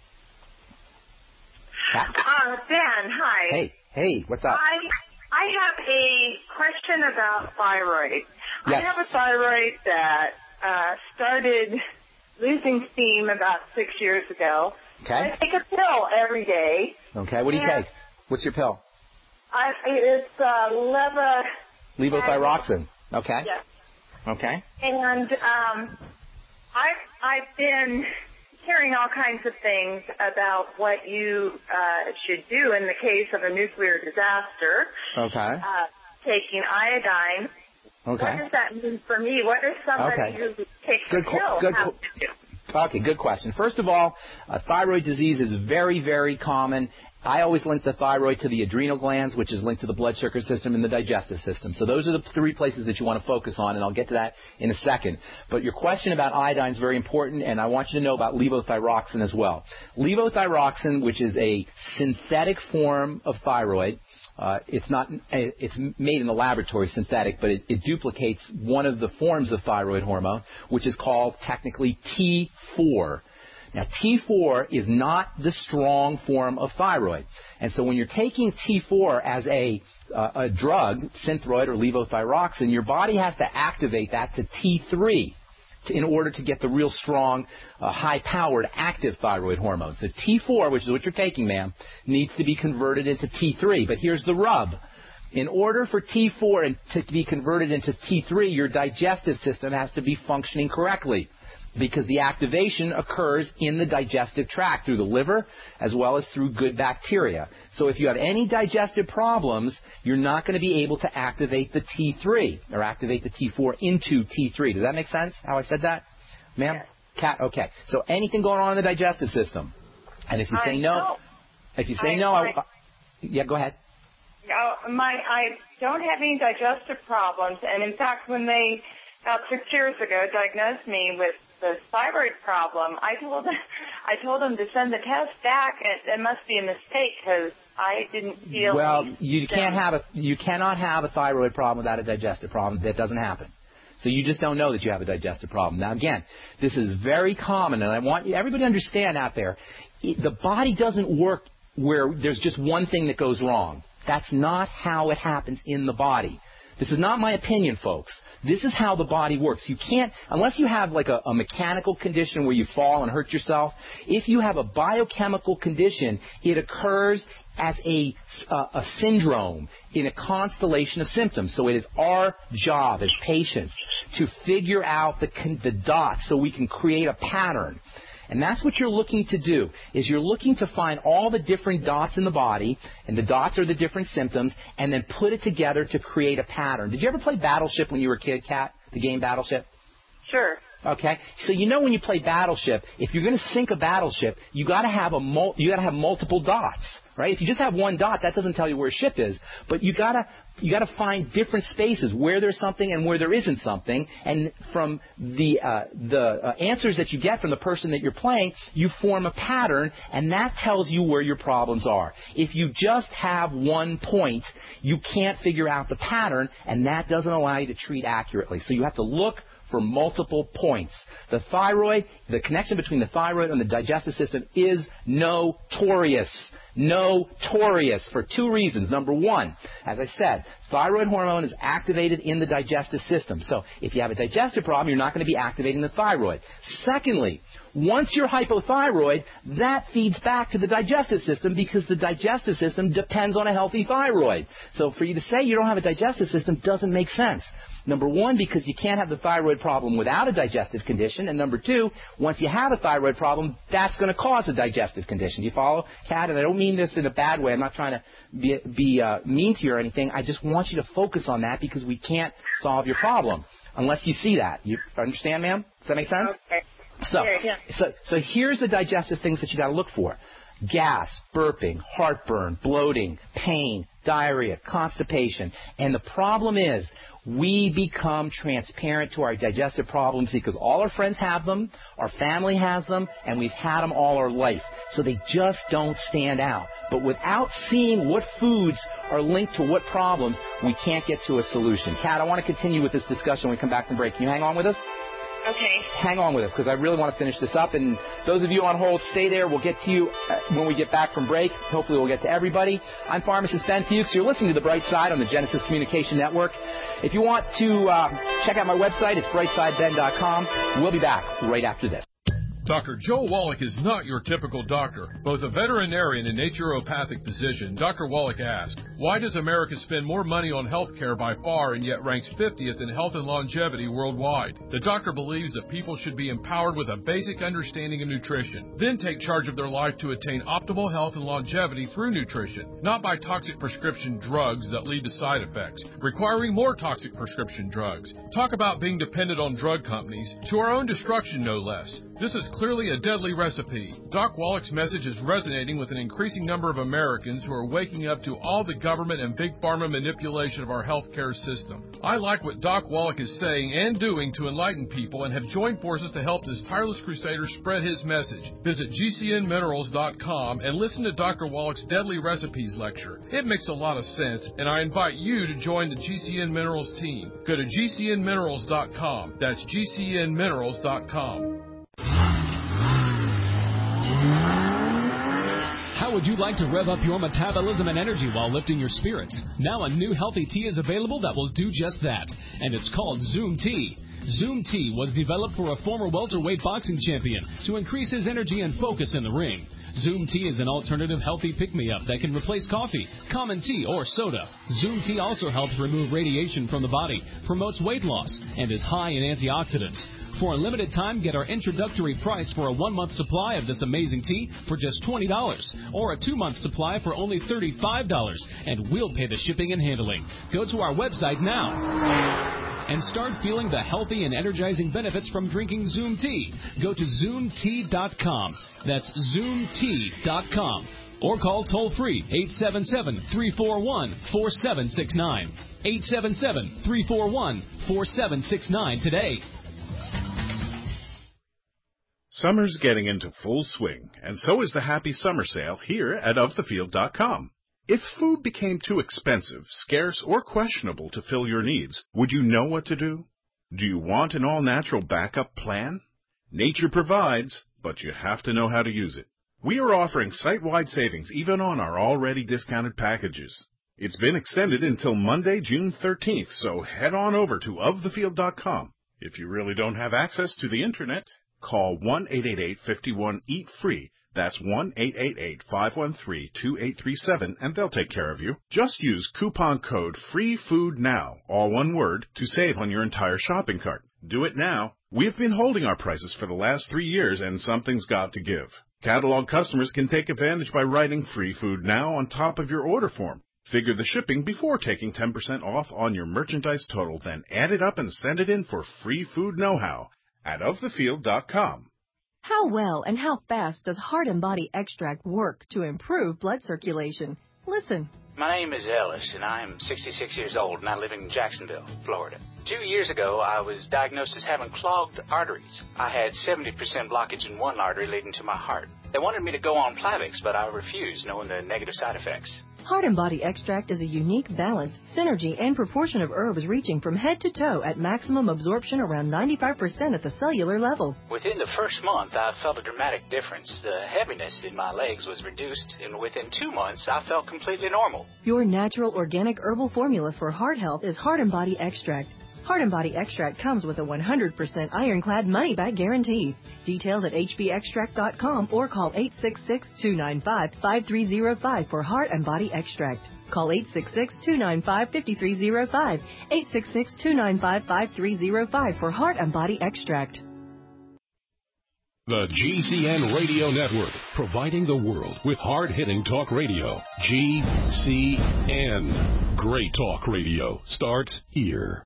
Kat? Dan, hi. Hey, what's up? I have a question about thyroid. Yes. I have a thyroid that started losing steam about 6 years ago. Okay. I take a pill every day. Okay, what do you take? What's your pill? It's levothyroxine. Okay. Yes. Okay. And I've been hearing all kinds of things about what you should do in the case of a nuclear disaster. Okay. Taking iodine. Okay. What does that mean for me? What does somebody who takes a pill have to do? Okay, good question. First of all, thyroid disease is very, very common. I always link the thyroid to the adrenal glands, which is linked to the blood sugar system and the digestive system. So those are the three places that you want to focus on, and I'll get to that in a second. But your question about iodine is very important, and I want you to know about levothyroxine as well. Levothyroxine, which is a synthetic form of thyroid, it's made in the laboratory, synthetic, but it duplicates one of the forms of thyroid hormone, which is called technically T4. Now, T4 is not the strong form of thyroid. And so when you're taking T4 as a drug, Synthroid or levothyroxine, your body has to activate that to T3 in order to get the real strong, high-powered, active thyroid hormone. So T4, which is what you're taking, ma'am, needs to be converted into T3. But here's the rub. In order for T4 to be converted into T3, your digestive system has to be functioning correctly, because the activation occurs in the digestive tract through the liver as well as through good bacteria. So if you have any digestive problems, you're not going to be able to activate the T3 or activate the T4 into T3. Does that make sense, how I said that, ma'am? Yes. Kat, okay. So anything going on in the digestive system? And if you say no, yeah, go ahead. I don't have any digestive problems, and in fact, when they about 6 years ago diagnosed me with the thyroid problem, I told them to send the test back. It must be a mistake because I didn't feel. Well, you cannot have a thyroid problem without a digestive problem. That doesn't happen. So you just don't know that you have a digestive problem. Now, again, this is very common, and I want everybody to understand out there, the body doesn't work where there's just one thing that goes wrong. That's not how it happens in the body. This is not my opinion, folks. This is how the body works. You can't, unless you have like a mechanical condition where you fall and hurt yourself, if you have a biochemical condition, it occurs as a syndrome in a constellation of symptoms. So it is our job as patients to figure out the dots so we can create a pattern. And that's what you're looking to do, is you're looking to find all the different dots in the body, and the dots are the different symptoms, and then put it together to create a pattern. Did you ever play Battleship when you were a kid, Kat? The game Battleship? Sure. Okay, so you know when you play Battleship, if you're going to sink a battleship, you got to have multiple dots, right? If you just have one dot, that doesn't tell you where a ship is. But you got to find different spaces where there's something and where there isn't something. And from the answers that you get from the person that you're playing, you form a pattern, and that tells you where your problems are. If you just have one point, you can't figure out the pattern, and that doesn't allow you to treat accurately. So you have to look for multiple points. The thyroid, the connection between the thyroid and the digestive system is notorious. Notorious for two reasons. Number one, as I said, thyroid hormone is activated in the digestive system. So if you have a digestive problem, you're not going to be activating the thyroid. Secondly, once you're hypothyroid, that feeds back to the digestive system because the digestive system depends on a healthy thyroid. So for you to say you don't have a digestive system doesn't make sense. Number one, because you can't have the thyroid problem without a digestive condition. And number two, once you have a thyroid problem, that's going to cause a digestive condition. Do you follow, Kat? And I don't mean this in a bad way. I'm not trying to be mean to you or anything. I just want you to focus on that because we can't solve your problem unless you see that. You understand, ma'am? Does that make sense? Okay. So here's the digestive things that you got to look for. Gas, burping, heartburn, bloating, pain, diarrhea, constipation. And the problem is we become transparent to our digestive problems because all our friends have them, our family has them, and we've had them all our life. So they just don't stand out. But without seeing what foods are linked to what problems, we can't get to a solution. Kat, I want to continue with this discussion when we come back from break. Can you hang on with us? Okay. Hang on with us because I really want to finish this up. And those of you on hold, stay there. We'll get to you when we get back from break. Hopefully we'll get to everybody. I'm pharmacist Ben Fuchs. You're listening to The Bright Side on the Genesis Communication Network. If you want to check out my website, it's brightsideben.com. We'll be back right after this. Dr. Joe Wallach is not your typical doctor. Both a veterinarian and naturopathic physician, Dr. Wallach asked, why does America spend more money on health care by far and yet ranks 50th in health and longevity worldwide? The doctor believes that people should be empowered with a basic understanding of nutrition, then take charge of their life to attain optimal health and longevity through nutrition, not by toxic prescription drugs that lead to side effects, requiring more toxic prescription drugs. Talk about being dependent on drug companies, to our own destruction no less. This is clearly a deadly recipe. Doc Wallach's message is resonating with an increasing number of Americans who are waking up to all the government and big pharma manipulation of our healthcare system. I like what Doc Wallach is saying and doing to enlighten people and have joined forces to help this tireless crusader spread his message. Visit GCNminerals.com and listen to Dr. Wallach's Deadly Recipes lecture. It makes a lot of sense, and I invite you to join the GCN Minerals team. Go to GCNminerals.com. That's GCNminerals.com. How would you like to rev up your metabolism and energy while lifting your spirits? Now a new healthy tea is available that will do just that, and it's called Zoom Tea. Zoom Tea was developed for a former welterweight boxing champion to increase his energy and focus in the ring. Zoom Tea is an alternative healthy pick-me-up that can replace coffee, common tea, or soda. Zoom Tea also helps remove radiation from the body, promotes weight loss, and is high in antioxidants. For a limited time, get our introductory price for a 1-month supply of this amazing tea for just $20, or a 2-month supply for only $35, and we'll pay the shipping and handling. Go to our website now and start feeling the healthy and energizing benefits from drinking Zoom Tea. Go to ZoomTea.com. That's ZoomTea.com. Or call toll-free 877-341-4769. 877-341-4769 today. Summer's getting into full swing, and so is the Happy Summer Sale here at ofthefield.com. If food became too expensive, scarce, or questionable to fill your needs, would you know what to do? Do you want an all-natural backup plan? Nature provides, but you have to know how to use it. We are offering site-wide savings even on our already discounted packages. It's been extended until Monday, June 13th, so head on over to ofthefield.com. If you really don't have access to the Internet, call 1-888-51-EAT-FREE. That's 1-888-513-2837, and they'll take care of you. Just use coupon code FREEFOODNOW, all one word, to save on your entire shopping cart. Do it now. We've been holding our prices for the last 3 years, and something's got to give. Catalog customers can take advantage by writing Free Food Now on top of your order form. Figure the shipping before taking 10% off on your merchandise total, then add it up and send it in for Free Food Know-How at ofthefield.com. How well and how fast does Heart and Body Extract work to improve blood circulation? Listen. My name is Ellis, and I am 66 years old, and I live in Jacksonville, Florida. 2 years ago, I was diagnosed as having clogged arteries. I had 70% blockage in one artery leading to my heart. They wanted me to go on Plavix, but I refused, knowing the negative side effects. Heart and Body Extract is a unique balance, synergy, and proportion of herbs reaching from head to toe at maximum absorption around 95% at the cellular level. Within the first month, I felt a dramatic difference. The heaviness in my legs was reduced, and within 2 months, I felt completely normal. Your natural organic herbal formula for heart health is Heart and Body Extract. Heart and Body Extract comes with a 100% ironclad money-back guarantee. Details at hbextract.com or call 866-295-5305 for Heart and Body Extract. Call 866-295-5305, 866-295-5305 for Heart and Body Extract. The GCN Radio Network, providing the world with hard-hitting talk radio. GCN. Great talk radio starts here.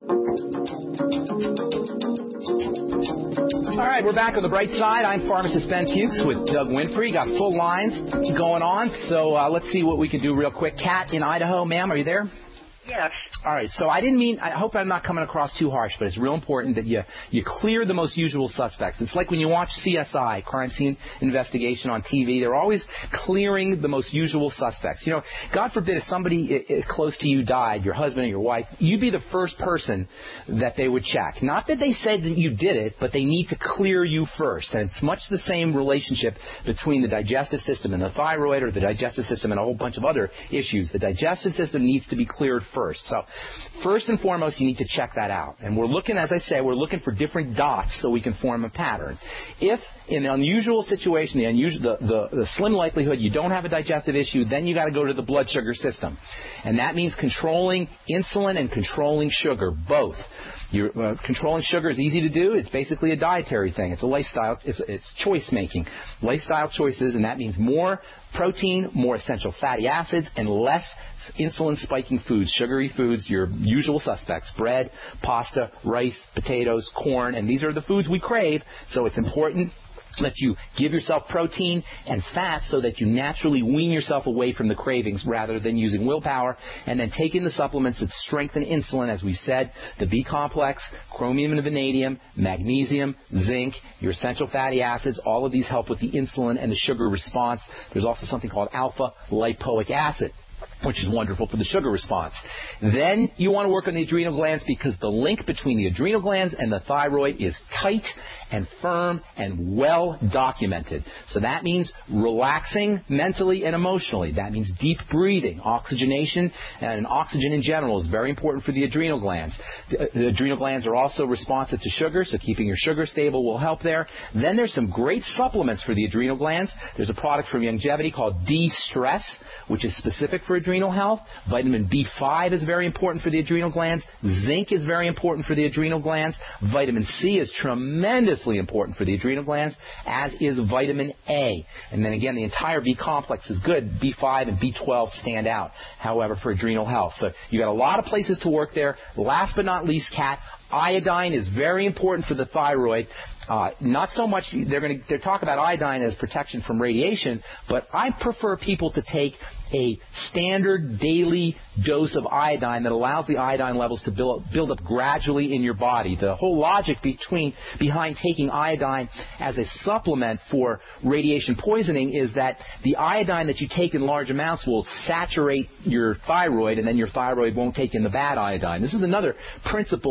All right, we're back on the bright side. I'm pharmacist Ben Fuchs with Doug Winfrey. Got full lines going on, so let's see what we can do real quick. Kat in Idaho, ma'am, are you there? Yes. All right, so I hope I'm not coming across too harsh, but it's real important that you clear the most usual suspects. It's like when you watch CSI, Crime Scene Investigation on TV, they're always clearing the most usual suspects. You know, God forbid if somebody close to you died, your husband or your wife, you'd be the first person that they would check. Not that they said that you did it, but they need to clear you first. And it's much the same relationship between the digestive system and the thyroid, or the digestive system and a whole bunch of other issues. The digestive system needs to be cleared first. So first and foremost, you need to check that out. And we're looking, as I say, we're looking for different dots so we can form a pattern. If in an unusual situation, the slim likelihood you don't have a digestive issue, then you got to go to the blood sugar system. And that means controlling insulin and controlling sugar, both. Controlling sugar is easy to do. It's basically a dietary thing. It's a lifestyle. It's choice making. Lifestyle choices, and that means more protein, more essential fatty acids, and less insulin spiking foods, sugary foods, your usual suspects, bread, pasta, rice, potatoes, corn, and these are the foods we crave, so it's important that you give yourself protein and fat so that you naturally wean yourself away from the cravings rather than using willpower, and then taking the supplements that strengthen insulin, as we've said, the B-complex, chromium and vanadium, magnesium, zinc, your essential fatty acids. All of these help with the insulin and the sugar response. There's also something called alpha lipoic acid, which is wonderful for the sugar response. Then you want to work on the adrenal glands, because the link between the adrenal glands and the thyroid is tight and firm and well documented. So that means relaxing mentally and emotionally. That means deep breathing. Oxygenation and oxygen in general is very important for the adrenal glands. The adrenal glands are also responsive to sugar, so keeping your sugar stable will help there. Then there's some great supplements for the adrenal glands. There's a product from Youngevity called D-Stress, which is specific for adrenal health. Vitamin B5 is very important for the adrenal glands. Zinc is very important for the adrenal glands. Vitamin C is tremendously important for the adrenal glands, as is vitamin A. And then again, the entire B complex is good. B5 and B12 stand out, however, for adrenal health. So you got a lot of places to work there. Last but not least, Kat, iodine is very important for the thyroid. Not so much, they talk about iodine as protection from radiation, but I prefer people to take a standard daily dose of iodine that allows the iodine levels to build up gradually in your body. The whole logic behind taking iodine as a supplement for radiation poisoning is that the iodine that you take in large amounts will saturate your thyroid, and then your thyroid won't take in the bad iodine. This is another principle in nutrition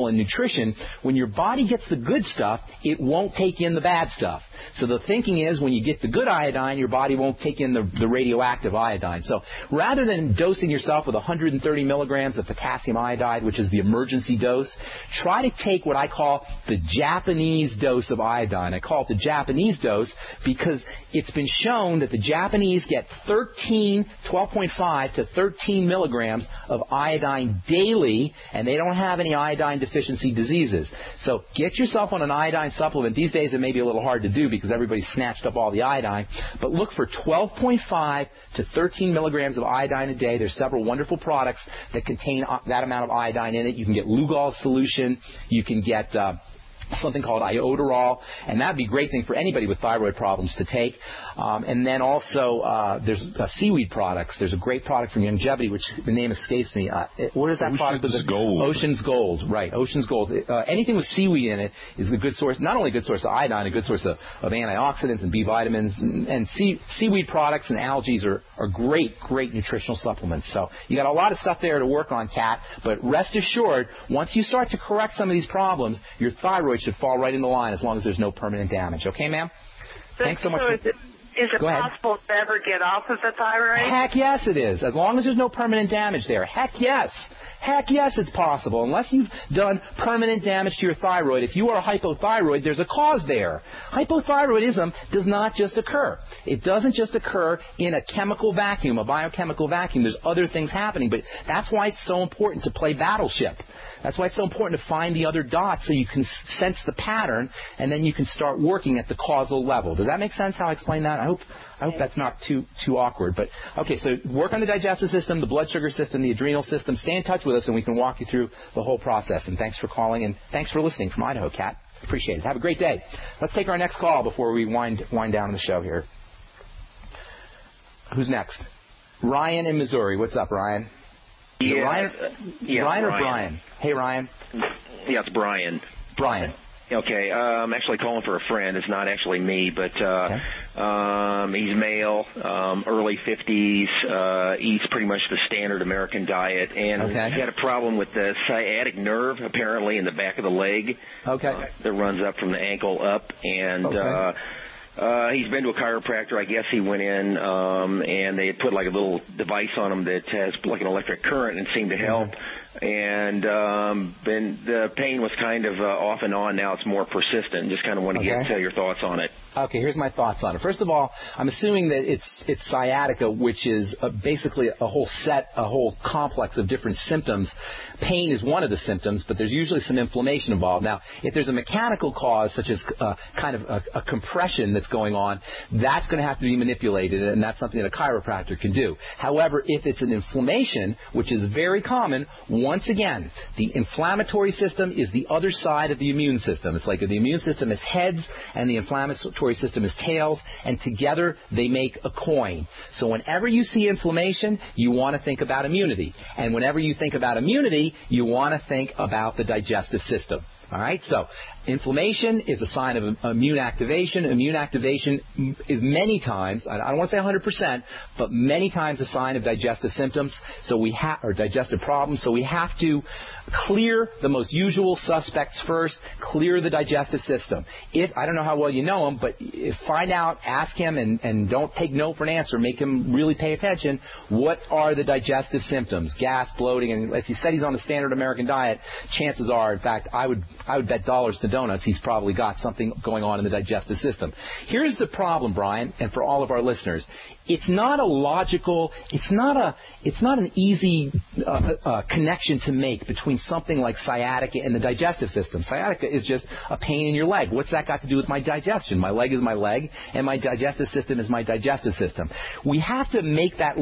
nutrition, when your body gets the good stuff, it won't take in the bad stuff. So the thinking is when you get the good iodine, your body won't take in the radioactive iodine. So rather than dosing yourself with 130 milligrams of potassium iodide, which is the emergency dose, try to take what I call the Japanese dose of iodine. I call it the Japanese dose because it's been shown that the Japanese get 12.5 to 13 milligrams of iodine daily, and they don't have any iodine deficiency diseases. So get yourself on an iodine supplement. These days it may be a little hard to do because everybody's snatched up all the iodine, but look for 12.5 to 13 milligrams of iodine a day. There's several wonderful products that contain that amount of iodine in it. You can get Lugol solution. You can get something called iodoral, and that would be a great thing for anybody with thyroid problems to take. And then also there's seaweed products. There's a great product from Youngevity, which the name escapes me. What is that product? Ocean's Gold. Ocean's Gold, right. Ocean's Gold. Anything with seaweed in it is a good source, not only a good source of iodine, a good source of antioxidants and B vitamins. And seaweed products and algae are great nutritional supplements. So you got a lot of stuff there to work on, Kat, but rest assured, once you start to correct some of these problems, your thyroid should fall right into line as long as there's no permanent damage. Okay, ma'am? Thanks so much. Is it possible to ever get off of the thyroid? Heck yes, it is. As long as there's no permanent damage there. Heck yes. Heck yes, it's possible. Unless you've done permanent damage to your thyroid, if you are hypothyroid, there's a cause there. Hypothyroidism does not just occur. It doesn't just occur in a chemical vacuum, a biochemical vacuum. There's other things happening, but that's why it's so important to play battleship. That's why it's so important to find the other dots so you can sense the pattern, and then you can start working at the causal level. Does that make sense how I explain that? I hope that's not too awkward. But okay, so work on the digestive system, the blood sugar system, the adrenal system. Stay in touch with us, and we can walk you through the whole process. And thanks for calling, and thanks for listening from Idaho, Kat. Appreciate it. Have a great day. Let's take our next call before we wind down the show here. Who's next? Ryan in Missouri. What's up, Ryan? Yeah, Ryan or Brian? Hey, Ryan. Yeah, it's Brian. Brian. Okay, I'm actually calling for a friend. It's not actually me, but he's male, early 50s, eats pretty much the standard American diet, and he's had a problem with the sciatic nerve, apparently, in the back of the leg that runs up from the ankle up, and he's been to a chiropractor. I guess he went in, and they had put like a little device on him that has like an electric current and seemed to help. And then the pain was kind of off and on. Now it's more persistent. Just kind of want to get your thoughts on it. Okay, here's my thoughts on it. First of all, I'm assuming that it's sciatica, which is basically a whole complex of different symptoms. Pain is one of the symptoms, but there's usually some inflammation involved. Now, if there's a mechanical cause, such as kind of a compression that's going on, that's going to have to be manipulated, and that's something that a chiropractor can do. However, if it's an inflammation, which is very common, once again, the inflammatory system is the other side of the immune system. It's like the immune system is heads and the inflammatory system is tails, and together they make a coin. So whenever you see inflammation, you want to think about immunity. And whenever you think about immunity, you want to think about the digestive system. All right, so inflammation is a sign of immune activation. Immune activation is many times, I don't want to say 100%, but many times a sign of digestive symptoms. So or digestive problems. So we have to clear the most usual suspects first. Clear the digestive system. I don't know how well you know him, but find out, ask him, and don't take no for an answer. Make him really pay attention. What are the digestive symptoms? Gas, bloating, and if he said he's on the standard American diet, chances are, in fact, I would bet dollars to donuts he's probably got something going on in the digestive system. Here's the problem, Brian, and for all of our listeners. It's not a logical, it's not an easy connection to make between something like sciatica and the digestive system. Sciatica is just a pain in your leg. What's that got to do with my digestion? My leg is my leg, and my digestive system is my digestive system. We have to make that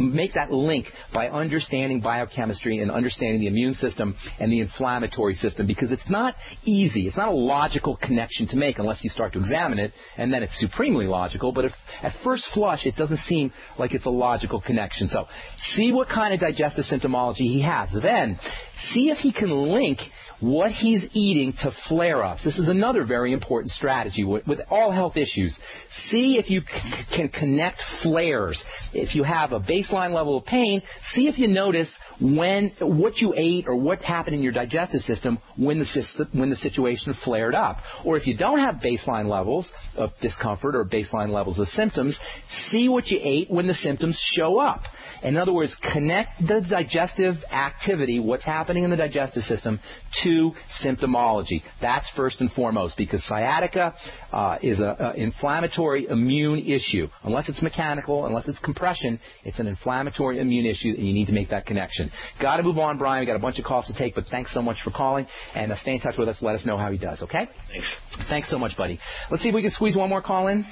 link by understanding biochemistry and understanding the immune system and the inflammatory system, because it's not easy. It's not a logical connection to make unless you start to examine it, and then it's supremely logical. But if at first flush it doesn't seem like it's a logical connection. So see what kind of digestive symptomology he has. Then see if he can link what he's eating to flare-ups. This is another very important strategy with all health issues. See if you can connect flares. If you have a baseline level of pain, see if you notice what you ate or what happened in your digestive system when the situation flared up. Or if you don't have baseline levels of discomfort or baseline levels of symptoms, see what you ate when the symptoms show up. In other words, connect the digestive activity, what's happening in the digestive system, to symptomology. That's first and foremost, because sciatica is an inflammatory immune issue. Unless it's mechanical, unless it's compression, it's an inflammatory immune issue, and you need to make that connection. Got to move on, Brian. We've got a bunch of calls to take, but thanks so much for calling, and stay in touch with us. Let us know how he does, okay? Thanks. Thanks so much, buddy. Let's see if we can squeeze one more call in.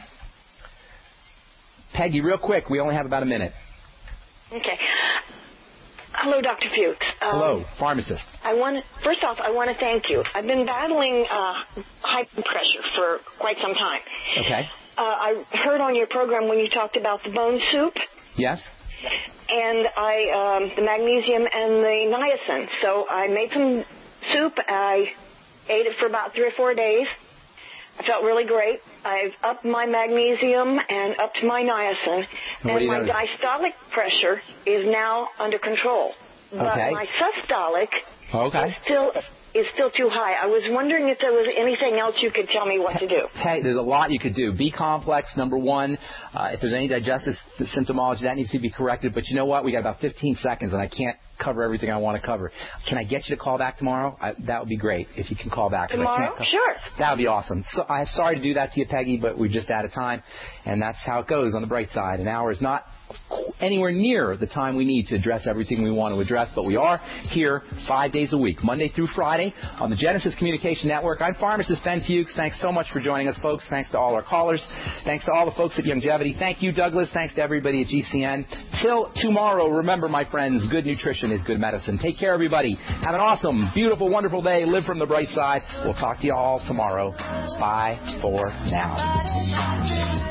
Peggy, real quick. We only have about a minute. Okay. Hello, Dr. Fuchs. Hello, pharmacist. First off, I want to thank you. I've been battling high blood pressure for quite some time. Okay. I heard on your program when you talked about the bone soup. Yes. And the magnesium and the niacin. So I made some soup. I ate it for about 3 or 4 days. I felt really great. I've upped my magnesium and upped my niacin. And my diastolic pressure is now under control. But my systolic is still too high. I was wondering if there was anything else you could tell me what to do. Hey, there's a lot you could do. B-complex, number one. If there's any digestive symptomology, that needs to be corrected. But you know what? We got about 15 seconds, and I can't cover everything I want to cover. Can I get you to call back tomorrow? That would be great if you can call back. Tomorrow? Sure. That would be awesome. So I'm sorry to do that to you, Peggy, but we're just out of time, and that's how it goes on the bright side. An hour is not anywhere near the time we need to address everything we want to address, but we are here 5 days a week, Monday through Friday, on the Genesis Communication Network. I'm pharmacist Ben Fuchs. Thanks so much for joining us, folks. Thanks to all our callers. Thanks to all the folks at Longevity. Thank you, Douglas. Thanks to everybody at GCN. Till tomorrow, remember, my friends, good nutrition is good medicine. Take care, everybody. Have an awesome, beautiful, wonderful day. Live from the bright side. We'll talk to you all tomorrow. Bye for now.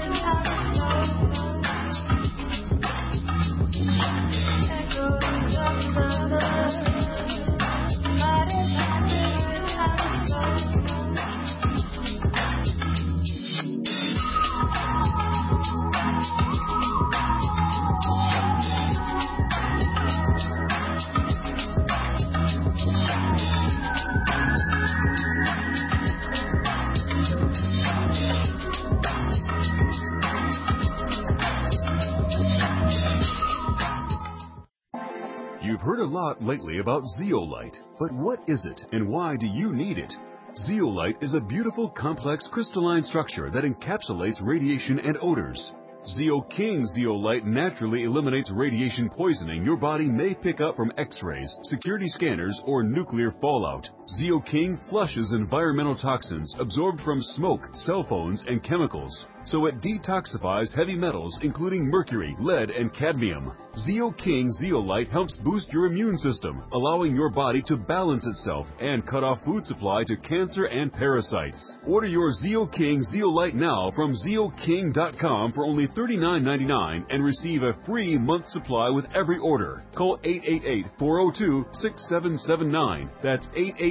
You've heard a lot lately about Zeolite, but what is it and why do you need it? Zeolite is a beautiful, complex crystalline structure that encapsulates radiation and odors. ZeoKing Zeolite naturally eliminates radiation poisoning your body may pick up from X-rays, security scanners, or nuclear fallout. ZeoKing flushes environmental toxins absorbed from smoke, cell phones, and chemicals, so it detoxifies heavy metals including mercury, lead, and cadmium. ZeoKing Zeolite helps boost your immune system, allowing your body to balance itself and cut off food supply to cancer and parasites. Order your ZeoKing Zeolite now from ZeoKing.com for only $39.99 and receive a free month supply with every order. Call 888-402-6779. That's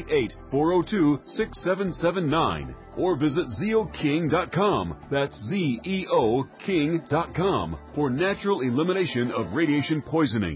888-402-6779. Or visit ZeoKing.com. That's ZeoKing.com for natural elimination of radiation poisoning.